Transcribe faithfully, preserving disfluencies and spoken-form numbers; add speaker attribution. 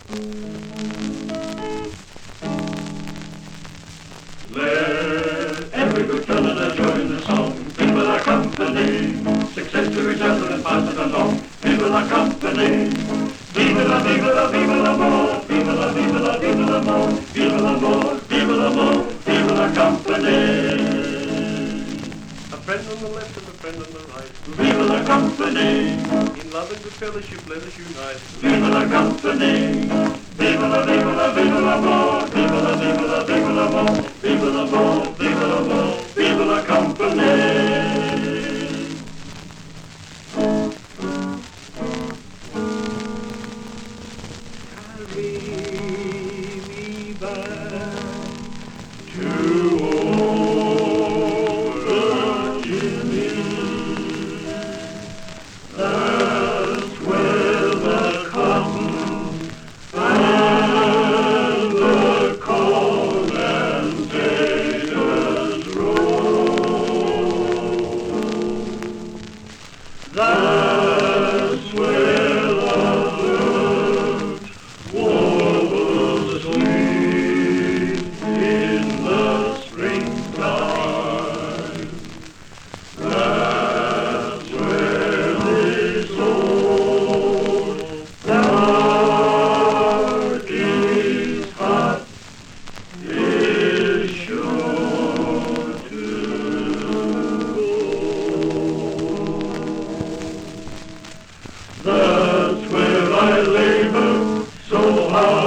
Speaker 1: Let every good fellow join the song. People are company, success to each other and pass it along. People are company. Viva la, viva la, viva l'amore. Viva la, viva la, viva l'amore. Viva l'amore, viva l'amore, viva la company.
Speaker 2: A friend on the left and a friend on the right.
Speaker 1: Viva la company.
Speaker 2: In love and good fellowship let us unite.
Speaker 1: Viva la company. Viva la, viva la, viva l'amore. Viva la, viva la, viva l'amore. Viva l'amore, viva l'amore, viva la company. Carry me back to old Virginia. That's where the cotton and the corn and potatoes roll. That's where the birds warble sweet in the springtime. That's where this old darky's heart is sure to go. That's where I labor so hard.